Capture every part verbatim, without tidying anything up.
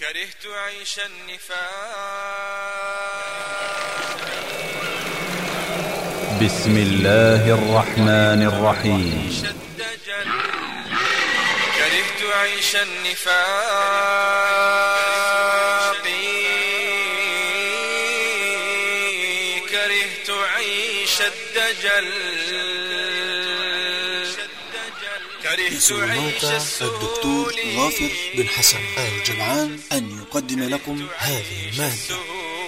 كرهت عيش النفاق. بسم الله الرحمن الرحيم. كرهت عيش النفاق، كرهت عيش الدجل، كرهت عيش الدكتور غافر بن حسن آل جمعان أن يقدم لكم هذه المادة.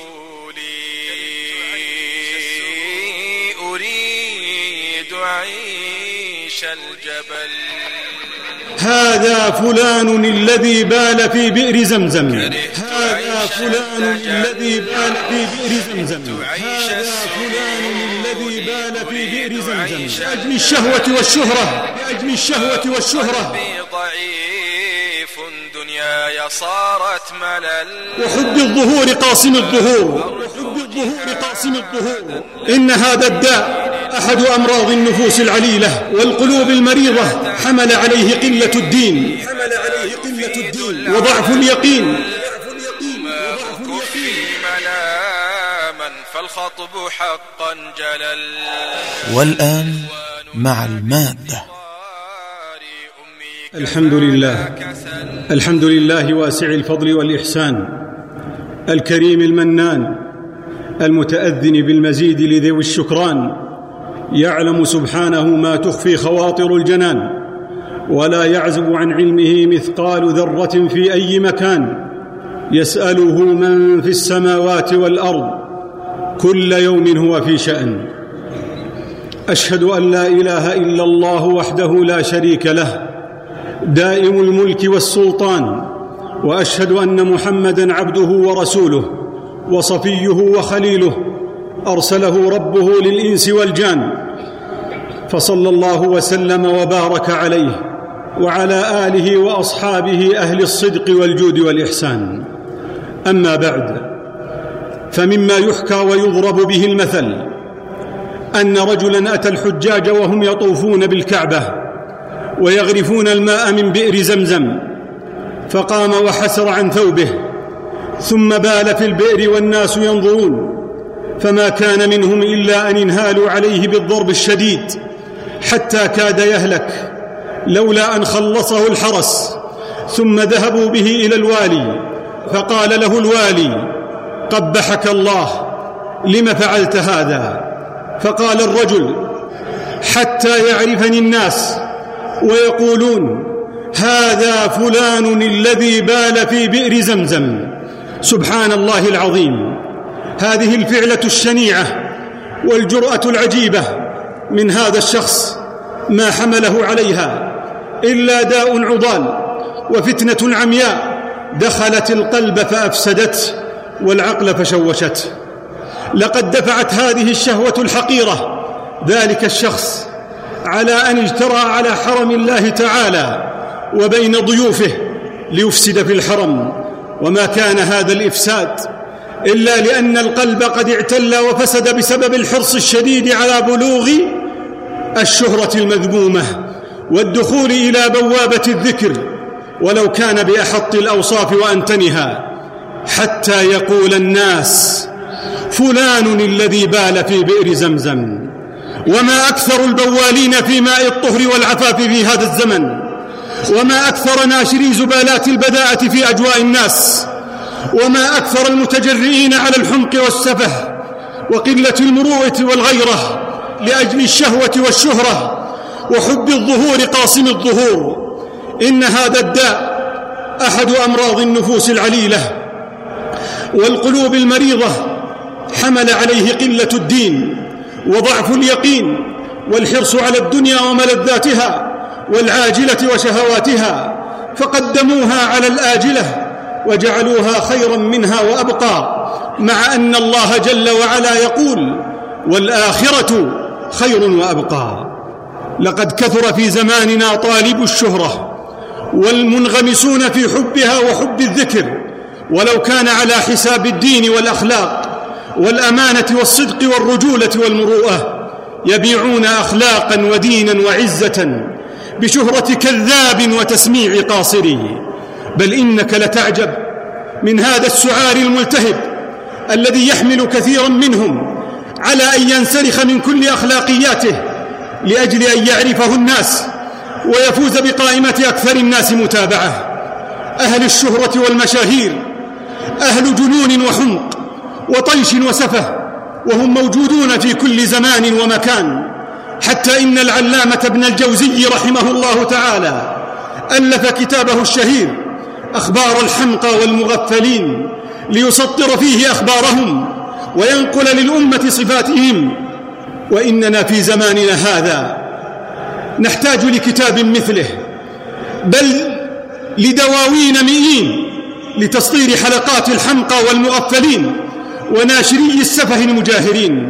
أريد عيش الجبل. هذا فلان الذي بال في بئر زمزم، هذا فلان الذي بال في بئر زمزم، هذا فلان الذي بال في بئر زمزم لأجل الشهوة والشهرة، لأجل الشهوة والشهرة. ضعيف دنياي صارت ملل، وحب الظهور قاصم الظهور، وحب الظهور قاصم الظهور. إن هذا الداء أحد أمراض النفوس العليلة والقلوب المريضة، حمل عليه قلة الدين، حمل عليه قلة الدين وضعف اليقين، وضعف اليقين مناما فالخطب حقا جلل. والآن مع المادة. الحمد لله، الحمد لله واسع الفضل والإحسان، الكريم المنان، المتأذن بالمزيد لذوي الشكران. يعلم سبحانه ما تخفي خواطر الجنان، ولا يعزب عن علمه مثقال ذرة في أي مكان. يسأله من في السماوات والأرض، كل يوم هو في شأن. أشهد أن لا إله إلا الله وحده لا شريك له، دائم الملك والسلطان. وأشهد أن محمدًا عبده ورسوله وصفيه وخليله، أرسله ربه للإنس والجان، فصلى الله وسلم وبارك عليه وعلى آله وأصحابه أهل الصدق والجود والإحسان. أما بعد، فمما يحكى ويضرب به المثل أن رجلاً أتى الحجاج وهم يطوفون بالكعبة ويغرفون الماء من بئر زمزم، فقام وحسر عن ثوبه ثم بال في البئر والناس ينظرون، فما كان منهم إلا أن انهالوا عليه بالضرب الشديد حتى كاد يهلك، لولا أن خلصه الحرس. ثم ذهبوا به إلى الوالي، فقال له الوالي: قبحك الله، لم فعلت هذا؟ فقال الرجل: حتى يعرفني الناس ويقولون هذا فلان الذي بال في بئر زمزم. سبحان الله العظيم. هذه الفعلة الشنيعة والجرأة العجيبة من هذا الشخص ما حمله عليها إلا داء عضال وفتنة عمياء دخلت القلب فأفسدته والعقل فشوشته. لقد دفعت هذه الشهوة الحقيرة ذلك الشخص على أن اجترأ على حرم الله تعالى وبين ضيوفه ليفسد في الحرم، وما كان هذا الإفساد إلا لأن القلب قد اعتل وفسد بسبب الحرص الشديد على بلوغ الشهرة المذمومة والدخول إلى بوابة الذكر ولو كان بأحط الأوصاف وأنتنها، حتى يقول الناس فلان الذي بال في بئر زمزم. وما أكثر البوالين في ماء الطهر والعفاف في هذا الزمن، وما أكثر ناشري زبالات البذاءة في أجواء الناس، وما أكثر المتجرئين على الحمق والسفه وقلة المروءة والغيرة لأجل الشهوة والشهرة وحب الظهور قاصم الظهور. إن هذا الداء أحد أمراض النفوس العليلة والقلوب المريضة، حمل عليه قلة الدين وضعف اليقين والحرص على الدنيا وملذاتها والعاجلة وشهواتها، فقدموها على الآجلة وجعلوها خيرا منها وأبقى، مع أن الله جل وعلا يقول: والآخرة خير وأبقى. لقد كثر في زماننا طالب الشهرة والمنغمسون في حبها وحب الذكر، ولو كان على حساب الدين والأخلاق والأمانة والصدق والرجولة والمروءة، يبيعون أخلاقا ودينا وعزة بشهرة كذاب وتسميع قاصري. بل إنك لتعجب من هذا السعار الملتهب الذي يحمل كثيرا منهم على أن ينسلخ من كل أخلاقياته لأجل أن يعرفه الناس ويفوز بقائمة أكثر الناس متابعة. أهل الشهرة والمشاهير أهل جنون وحمق وطيش وسفه، وهم موجودون في كل زمان ومكان، حتى إن العلامة ابن الجوزي رحمه الله تعالى ألف كتابه الشهير أخبار الحمقى والمغفلين ليسطر فيه أخبارهم وينقل للأمة صفاتهم. وإننا في زماننا هذا نحتاج لكتاب مثله، بل لدواوين مئين لتسطير حلقات الحمقى والمغفلين وناشري السفه المجاهرين.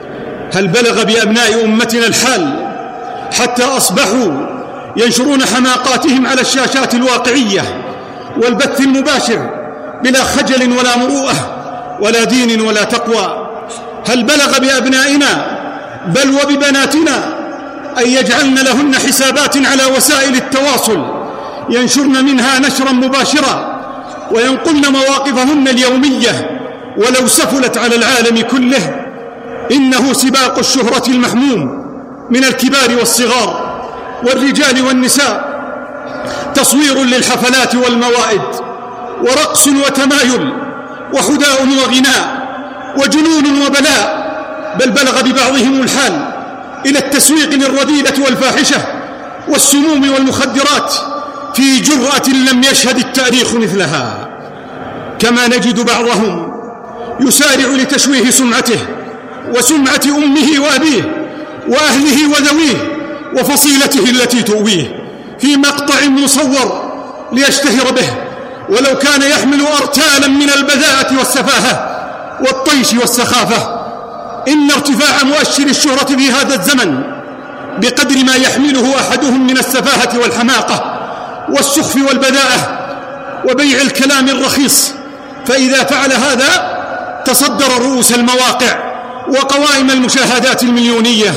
هل بلغ بأبناء أمتنا الحال حتى أصبحوا ينشرون حماقاتهم على الشاشات الواقعية والبث المباشر بلا خجل ولا مروءة ولا دين ولا تقوى؟ هل بلغ بأبنائنا بل وببناتنا أن يجعلن لهن حسابات على وسائل التواصل ينشرن منها نشرا مباشرا وينقلن مواقفهن اليومية ولو سفلت على العالم كله؟ إنه سباق الشهرة المحموم من الكبار والصغار والرجال والنساء، تصوير للحفلات والموائد، ورقص وتمايل، وحداء وغناء، وجنون وبلاء، بل بلغ ببعضهم الحال إلى التسويق للرذيلة والفاحشة والسموم والمخدرات في جرأة لم يشهد التاريخ مثلها. كما نجد بعضهم يسارع لتشويه سمعته وسمعة أمه وأبيه وأهله وذويه وفصيلته التي تؤويه في مقطع مصور ليشتهر به، ولو كان يحمل أرتالا من البذاءة والسفاهة والطيش والسخافة. إن ارتفاع مؤشر الشهرة في هذا الزمن بقدر ما يحمله أحدهم من السفاهة والحماقة والسخف والبذاءة وبيع الكلام الرخيص، فإذا فعل هذا تصدر رؤوس المواقع وقوائم المشاهدات المليونية.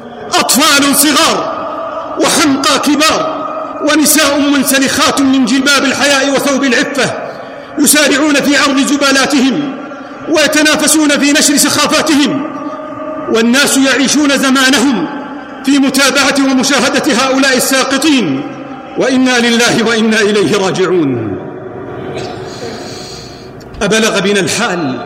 أطفال صغار وحمقى كبار ونساء منسلخات من جلباب الحياء وثوب العفة يسارعون في عرض زبالاتهم ويتنافسون في نشر سخافاتهم، والناس يعيشون زمانهم في متابعة ومشاهدة هؤلاء الساقطين، وإنا لله وإنا إليه راجعون. أبلغ بنا الحال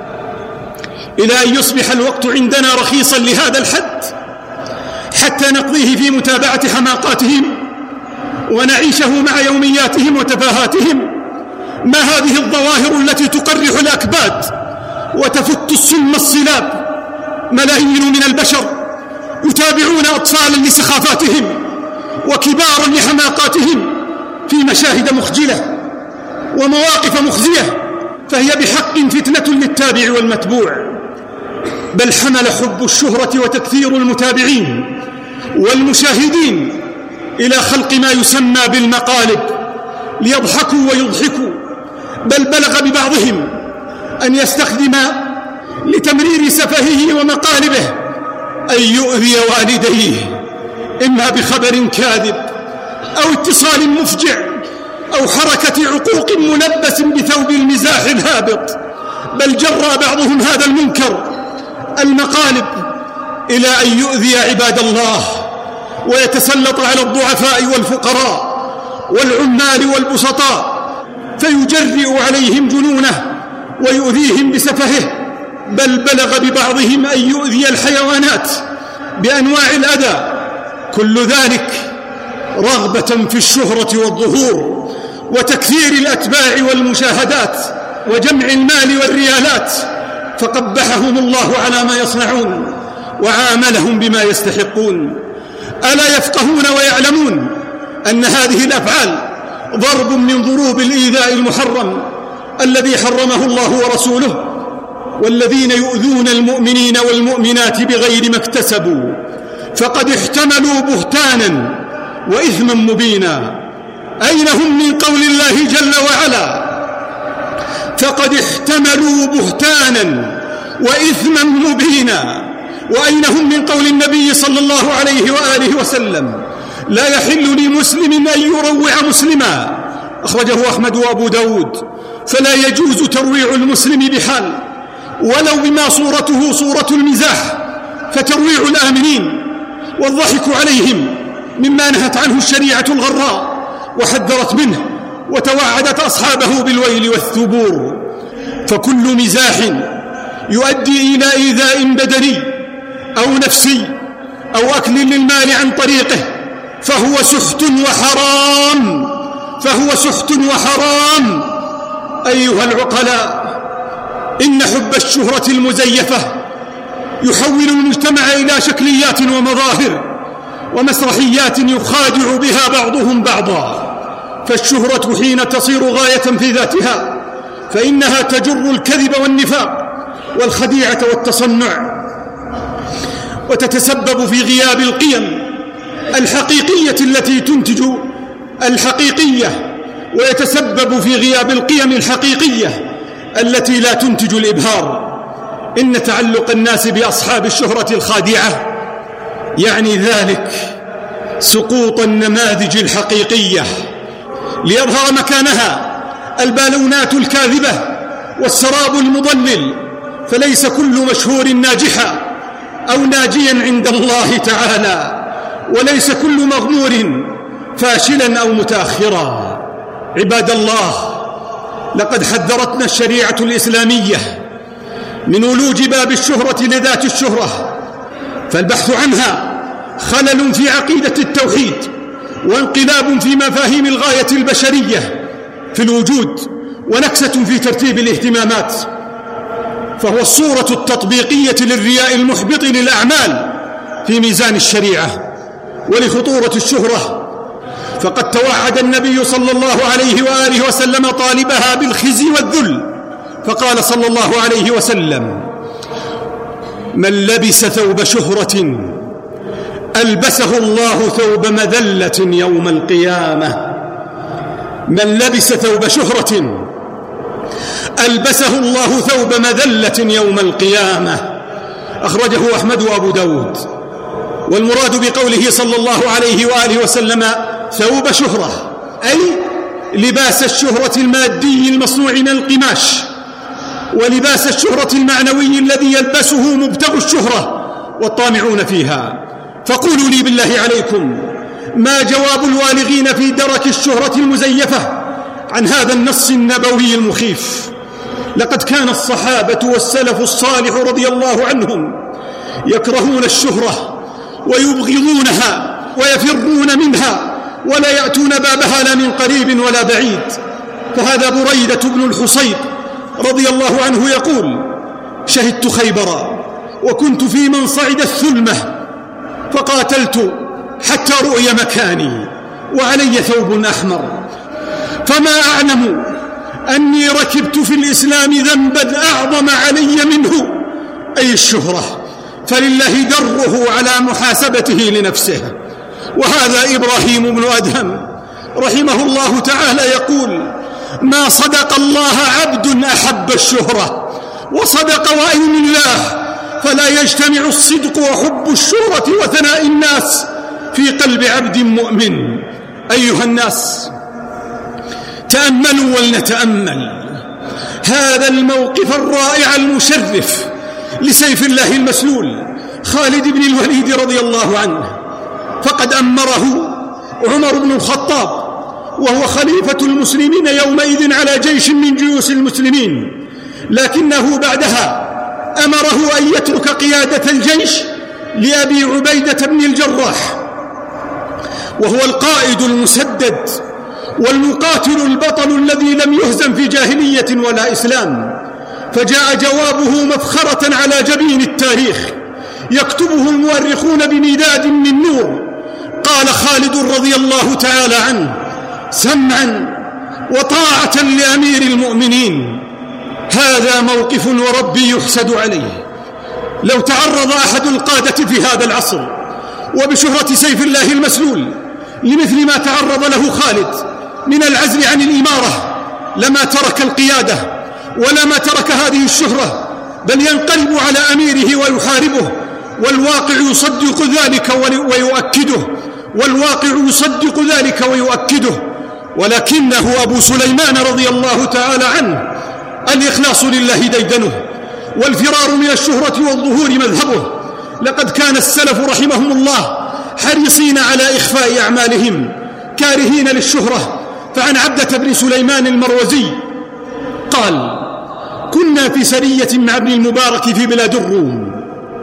إلى أن يصبح الوقت عندنا رخيصا لهذا الحد حتى نقضيه في متابعة حماقاتهم ونعيشه مع يومياتهم وتفاهاتهم؟ ما هذه الظواهر التي تقرح الأكباد وتفت السم الصلاب؟ ملايين من البشر يتابعون أطفالا لسخافاتهم وكبارا لحماقاتهم في مشاهد مخجلة ومواقف مخزية، فهي بحق فتنة للتابع والمتبوع. بل حمل حب الشهرة وتكثير المتابعين والمشاهدين إلى خلق ما يسمى بالمقالب ليضحكوا ويضحكوا، بل بلغ ببعضهم أن يستخدم لتمرير سفهه ومقالبه أن يؤذي والديه، إما بخبر كاذب أو اتصال مفجع أو حركة عقوق ملبس بثوب المزاح الهابط. بل جرى بعضهم هذا المنكر المقالب إلى أن يؤذي عباد الله ويتسلط على الضعفاء والفقراء والعمال والبسطاء فيجرئ عليهم جنونه ويؤذيهم بسفهه. بل بلغ ببعضهم أن يؤذي الحيوانات بأنواع الأذى، كل ذلك رغبة في الشهرة والظهور وتكثير الأتباع والمشاهدات وجمع المال والريالات. فقبحهم الله على ما يصنعون وعاملهم بما يستحقون. ألا يفقهون ويعلمون أن هذه الأفعال ضرب من ضروب الإيذاء المحرم الذي حرمه الله ورسوله؟ والذين يؤذون المؤمنين والمؤمنات بغير ما اكتسبوا فقد احتملوا بهتانا وإثما مبينا. أين هم من قول الله جل وعلا فقد احتملوا بهتانا وإثما مبينا؟ وأين هم من قول النبي صلى الله عليه وآله وسلم لا يحل لمسلم أن يروع مسلما، أخرجه أحمد وأبو داود فلا يجوز ترويع المسلم بحال ولو بما صورته صورة المزاح، فترويع الآمنين والضحك عليهم مما نهت عنه الشريعة الغراء وحذرت منه وتوعدت أصحابه بالويل والثبور. فكل مزاح يؤدي إلى إيذاء بدني أو نفسي أو أكل للمال عن طريقه فهو سحت وحرام فهو سحت وحرام. أيها العقلاء، إن حب الشهرة المزيفة يحول المجتمع إلى شكليات ومظاهر ومسرحيات يخادع بها بعضهم بعضا. فالشهرة حين تصير غاية في ذاتها فإنها تجر الكذب والنفاق والخديعة والتصنع، وتتسبب في غياب القيم الحقيقية التي تنتج الحقيقية، ويتسبب في غياب القيم الحقيقية التي لا تنتج الإبهار. إن تعلق الناس بأصحاب الشهرة الخادعة يعني ذلك سقوط النماذج الحقيقية ليظهر مكانها البالونات الكاذبة والسراب المضلل. فليس كل مشهور ناجحا أو ناجيا عند الله تعالى، وليس كل مغمور فاشلا أو متأخرا. عباد الله، لقد حذرتنا الشريعة الإسلامية من ولوج باب الشهرة لذات الشهرة، فالبحث عنها خلل في عقيدة التوحيد وانقلاب في مفاهيم الغاية البشرية في الوجود ونكسة في ترتيب الاهتمامات، فهو الصورة التطبيقية للرياء المحبط للأعمال في ميزان الشريعة. ولخطورة الشهرة فقد توعد النبي صلى الله عليه وآله وسلم طالبها بالخزي والذل، فقال صلى الله عليه وسلم: من لبس ثوب شهرة ألبسه الله ثوب مذلة يوم القيامة. من لبس ثوب شهرة ألبسه الله ثوب مذلة يوم القيامة. أخرجه أحمد وأبو داود. والمراد بقوله صلى الله عليه وآله وسلم ثوب شهرة أي لباس الشهرة المادي المصنوع من القماش، ولباس الشهرة المعنوي الذي يلبسه مبتغ الشهرة والطامعون فيها. فقولوا لي بالله عليكم، ما جواب الوالغين في درك الشهرة المزيفة عن هذا النص النبوي المخيف؟ لقد كان الصحابة والسلف الصالح رضي الله عنهم يكرهون الشهرة ويبغضونها ويفرون منها ولا يأتون بابها لا من قريب ولا بعيد. فهذا بريدة بن الحصيب رضي الله عنه يقول: شهدت خيبرا وكنت في من صعد الثلمة فقاتلت حتى رؤي مكاني وعلي ثوب أحمر، فما أعلم أني ركبت في الإسلام ذنبا أعظم علي منه، أي الشهرة، فلله دره على محاسبته لنفسه. وهذا إبراهيم بن أدهم رحمه الله تعالى يقول: ما صدق الله عبد أحب الشهرة، وصدق وأيم الله، فلا يجتمع الصدق وحب الشهرة وثناء الناس في قلب عبد مؤمن. أيها الناس، تأملوا ولنتأمل هذا الموقف الرائع المشرف لسيف الله المسلول خالد بن الوليد رضي الله عنه. فقد أمره عمر بن الخطاب وهو خليفة المسلمين يومئذ على جيش من جيوش المسلمين، لكنه بعدها أمره أن يترك قيادة الجيش لأبي عبيدة بن الجراح، وهو القائد المسدد والمقاتل البطل الذي لم يهزم في جاهلية ولا إسلام. فجاء جوابه مفخرة على جبين التاريخ يكتبه المؤرخون بمداد من نور. قال خالد رضي الله تعالى عنه: سمعا وطاعة لأمير المؤمنين. هذا موقف وربي يحسد عليه. لو تعرض أحد القادة في هذا العصر وبشهرة سيف الله المسلول لمثل ما تعرض له خالد من العزل عن الإمارة لما ترك القيادة ولما ترك هذه الشهرة، بل ينقلب على أميره ويحاربه. والواقع يصدق ذلك ويؤكده والواقع يصدق ذلك ويؤكده ولكنه أبو سليمان رضي الله تعالى عنه الإخلاص لله ديدنه، والفرار من الشهرة والظهور مذهبه. لقد كان السلف رحمهم الله حريصين على إخفاء أعمالهم كارهين للشهرة. فعن عبدة بن سليمان المروزي قال: كنا في سرية مع ابن المبارك في بلاد الروم،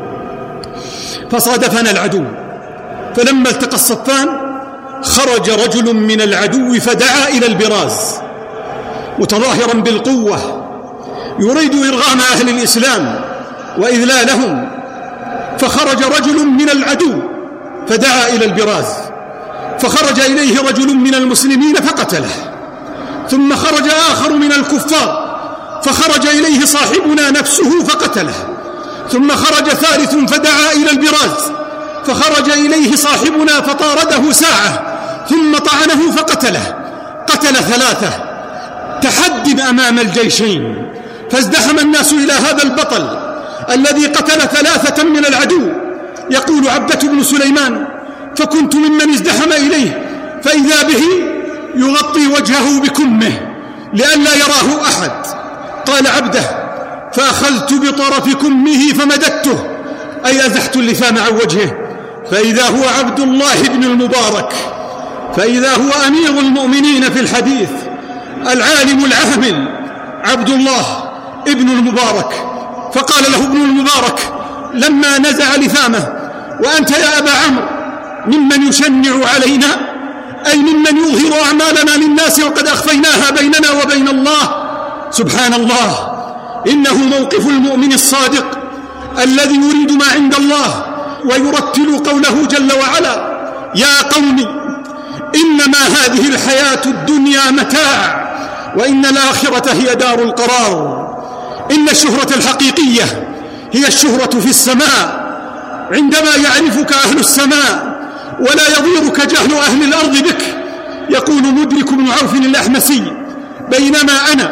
فصادفنا العدو، فلما التقى الصفان خرج رجل من العدو فدعا إلى البراز متظاهرا بالقوة يريد إرغام أهل الإسلام وإذلالهم، فخرج رجل من العدو فدعا إلى البراز، فخرج إليه رجل من المسلمين فقتله، ثم خرج آخر من الكفار فخرج إليه صاحبنا نفسه فقتله، ثم خرج ثالث فدعا إلى البراز فخرج إليه صاحبنا فطارده ساعة ثم طعنه فقتله. قتل ثلاثة. تحد أمام الجيشين، فازدحم الناس إلى هذا البطل الذي قتل ثلاثة من العدو. يقول عبدة بن سليمان: فكنت ممن ازدحم إليه فإذا به يغطي وجهه بكمه لئلا يراه أحد. قال عبده: فأخذت بطرف كمه فمددته، أي أزحت اللثام عن وجهه، فإذا هو عبد الله بن المبارك، فإذا هو أمير المؤمنين في الحديث، العالم العامل عبد الله ابن المبارك. فقال له ابن المبارك لما نزع لثامه: وأنت يا أبا عمرو ممن يشنع علينا، أي ممن يظهر أعمالنا للناس وقد أخفيناها بيننا وبين الله؟ سبحان الله، إنه موقف المؤمن الصادق الذي يريد ما عند الله ويرتل قوله جل وعلا: يا قوم إنما هذه الحياة الدنيا متاع وإن الآخرة هي دار القرار. إن الشهرة الحقيقية هي الشهرة في السماء، عندما يعرفك أهل السماء ولا يضيرك جهل أهل الأرض بك. يقول مدرك بن عوف الأحمسي: بينما أنا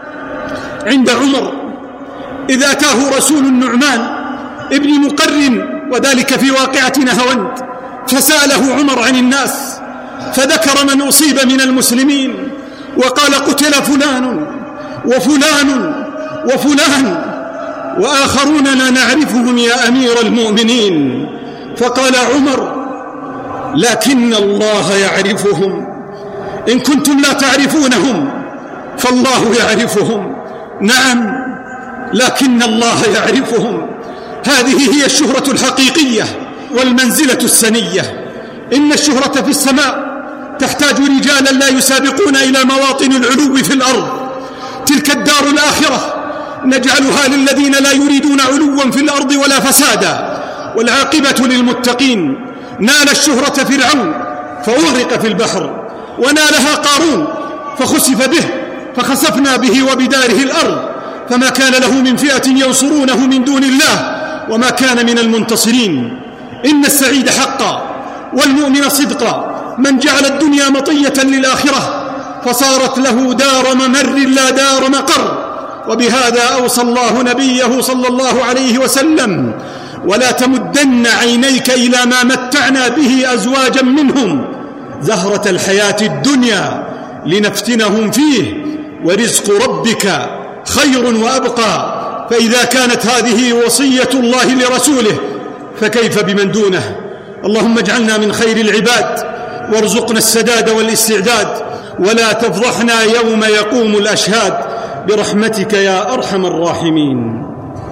عند عمر إذ أتاه رسول النعمان ابن مقرن، وذلك في واقعة نهاوند، فسأله عمر عن الناس فذكر من أصيب من المسلمين وقال: قتل فلان وفلان وفلان وآخرون لا نعرفهم يا أمير المؤمنين. فقال عمر: لكن الله يعرفهم، إن كنتم لا تعرفونهم فالله يعرفهم. نعم، لكن الله يعرفهم. هذه هي الشهرة الحقيقية والمنزلة السنية. إن الشهرة في السماء تحتاج رجالا لا يسابقون إلى مواطن العلو في الأرض. تلك الدار الآخرة نجعلها للذين لا يريدون علوا في الأرض ولا فسادا، والعاقبة للمتقين. نال الشهرة فرعون فأغرق في البحر، ونالها قارون فخسف به فخسفنا به وبداره الأرض، فما كان له من فئة ينصرونه من دون الله وما كان من المنتصرين. إن السعيد حقا والمؤمن صدقا من جعل الدنيا مطية للآخرة فصارت له دار ممر لا دار مقر. وبهذا أوصى الله نبيه صلى الله عليه وسلم: ولا تمدن عينيك إلى ما متعنا به أزواجا منهم زهرة الحياة الدنيا لنفتنهم فيه ورزق ربك خير وأبقى. فإذا كانت هذه وصية الله لرسوله فكيف بمن دونه؟ اللهم اجعلنا من خير العباد وارزقنا السداد والاستعداد، ولا تفضحنا يوم يقوم الأشهاد برحمتك يا أرحم الراحمين.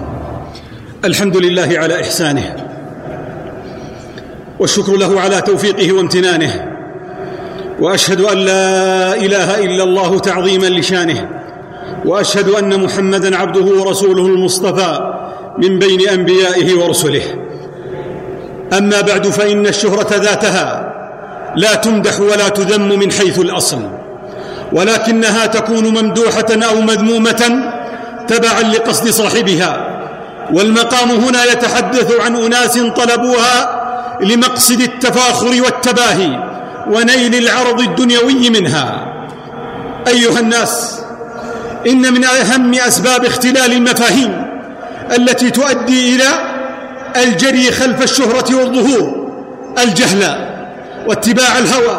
الحمد لله على إحسانه، والشكر له على توفيقه وامتنانه، وأشهد أن لا إله إلا الله تعظيما لشانه، وأشهد أن محمدًا عبده ورسوله المصطفى من بين أنبيائه ورسله. أما بعد، فإن الشهرة ذاتها لا تمدح ولا تذم من حيث الأصل، ولكنها تكون ممدوحة أو مذمومة تبعا لقصد صاحبها. والمقام هنا يتحدث عن أناس طلبوها لمقصد التفاخر والتباهي ونيل العرض الدنيوي منها. أيها الناس، إن من أهم أسباب اختلال المفاهيم التي تؤدي إلى الجري خلف الشهرة والظهور الجهل واتباع الهوى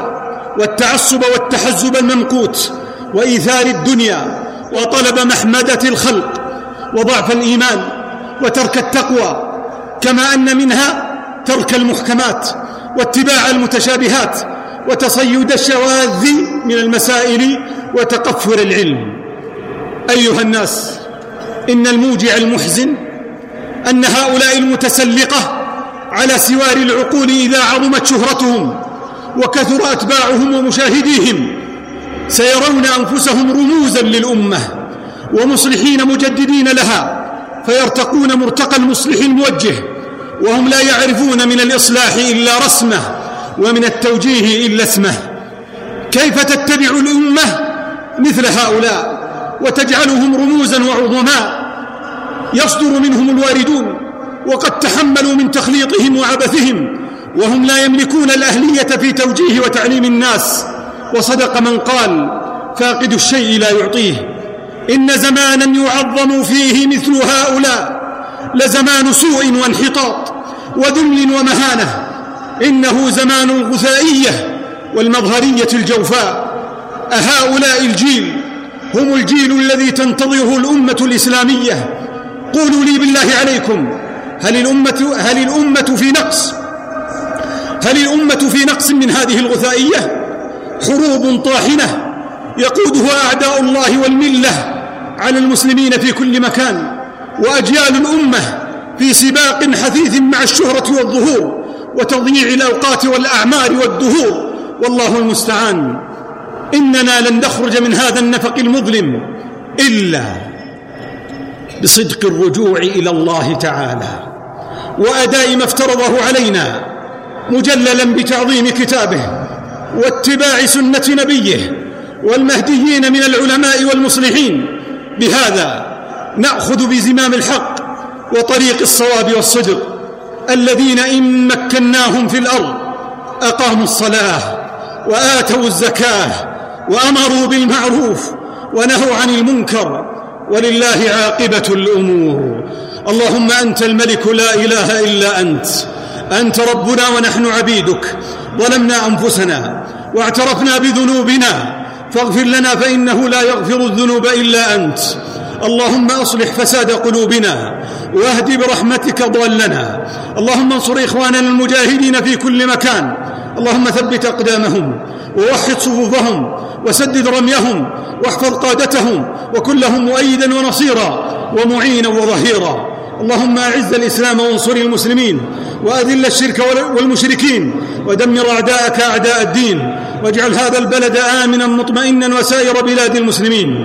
والتعصب والتحزب الممقوت وإيثار الدنيا وطلب محمدة الخلق وضعف الإيمان وترك التقوى، كما أن منها ترك المحكمات واتباع المتشابهات وتصيد الشواذ من المسائل وتقفر العلم. أيها الناس، إن الموجع المحزن أن هؤلاء المتسلقة على سوار العقول إذا عظمت شهرتهم وكثر أتباعهم ومشاهديهم سيرون أنفسهم رموزا للأمة ومصلحين مجددين لها، فيرتقون مرتقى المصلح الموجه وهم لا يعرفون من الإصلاح إلا رسمه ومن التوجيه إلا اسمه. كيف تتبع الأمة مثل هؤلاء وتجعلهم رموزا وعظماء يصدر منهم الواردون وقد تحملوا من تخليطهم وعبثهم وهم لا يملكون الأهلية في توجيه وتعليم الناس؟ وصدق من قال: فاقد الشيء لا يعطيه. إن زمانا يعظم فيه مثل هؤلاء لزمان سوء وانحطاط وذل ومهانة. إنه زمان الغثائية والمظهرية الجوفاء. أهؤلاء الجيل هم الجيل الذي تنتظره الأمة الإسلامية؟ قولوا لي بالله عليكم، هل الأمة, هل الأمة في نقص؟ هل الأمة في نقص من هذه الغثائية؟ حروب طاحنة يقودها أعداء الله والملة على المسلمين في كل مكان، وأجيال الأمة في سباق حثيث مع الشهرة والظهور وتضييع الأوقات والأعمار والدهور، والله المستعان. إننا لن نخرج من هذا النفق المظلم إلا بصدق الرجوع إلى الله تعالى وأداء ما افترضه علينا مجللا بتعظيم كتابه واتباع سنة نبيه والمهديين من العلماء والمصلحين. بهذا نأخذ بزمام الحق وطريق الصواب والصدق، الذين إن مكناهم في الأرض أقاموا الصلاة وآتوا الزكاة وأمروا بالمعروف ونهوا عن المنكر، ولله عاقبة الأمور. اللهم أنت الملك لا إله إلا أنت، أنت ربنا ونحن عبيدك، ظلمنا أنفسنا واعترفنا بذنوبنا فاغفر لنا فإنه لا يغفر الذنوب إلا أنت. اللهم أصلح فساد قلوبنا واهد برحمتك ضالنا. اللهم انصر إخواننا المجاهدين في كل مكان، اللهم ثبت أقدامهم ووحد صفوفهم وسدد رميهم واحفظ قادتهم وكن لهم مؤيدا ونصيرا ومعينا وظهيرا. اللهم أعز الإسلام وانصر المسلمين وأذل الشرك والمشركين ودمر أعداءك أعداء الدين، واجعل هذا البلد آمنا مطمئنا وسائر بلاد المسلمين.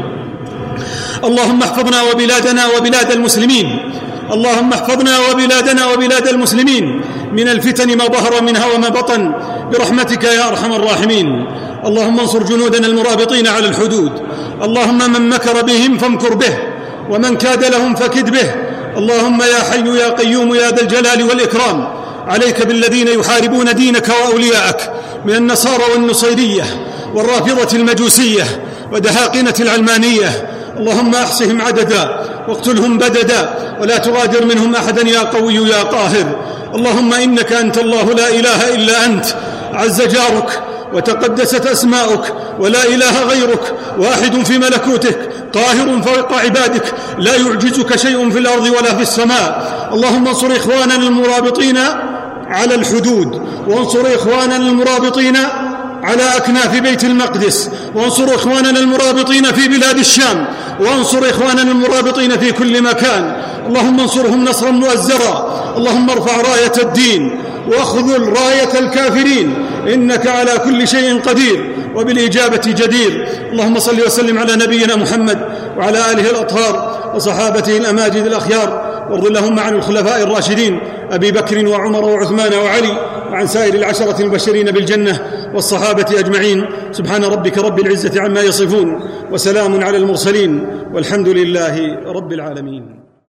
اللهم احفظنا وبلادنا وبلاد المسلمين، اللهم احفظنا وبلادنا وبلاد المسلمين من الفتن ما ظهر منها وما بطن برحمتك يا أرحم الراحمين. اللهم انصر جنودنا المرابطين على الحدود، اللهم من مكر بهم فامكر به ومن كاد لهم فكد به. اللهم يا حي يا قيوم يا ذا الجلال والإكرام، عليك بالذين يحاربون دينك وأولياءك من النصارى والنصيرية والرافضة المجوسية ودهاقنة العلمانية. اللهم أحصهم عددا واقتلهم بددا ولا تغادر منهم أحدا يا قوي يا قاهر. اللهم إنك أنت الله لا إله إلا أنت، عز جارك وتقدست أسماؤك ولا إله غيرك، واحد في ملكوتك قاهر فوق عبادك، لا يعجزك شيء في الأرض ولا في السماء. اللهم انصر إخواننا المرابطين على الحدود، وانصر إخواننا المرابطين على أكناف بيت المقدس، وانصر إخواننا المرابطين في بلاد الشام، وانصر إخواننا المرابطين في كل مكان. اللهم انصرهم نصرا مؤزرا. اللهم ارفع راية الدين واخذل راية الكافرين، إنك على كل شيء قدير وبالإجابة جدير. اللهم صل وسلم على نبينا محمد وعلى آله الأطهار وصحابته الأماجد الأخيار، وارض اللهم عن الخلفاء الراشدين أبي بكر وعمر وعثمان وعلي، وعن سائر العشرة المبشرين بالجنة والصحابة أجمعين. سبحان ربك رب العزة عما يصفون، وسلام على المرسلين، والحمد لله رب العالمين.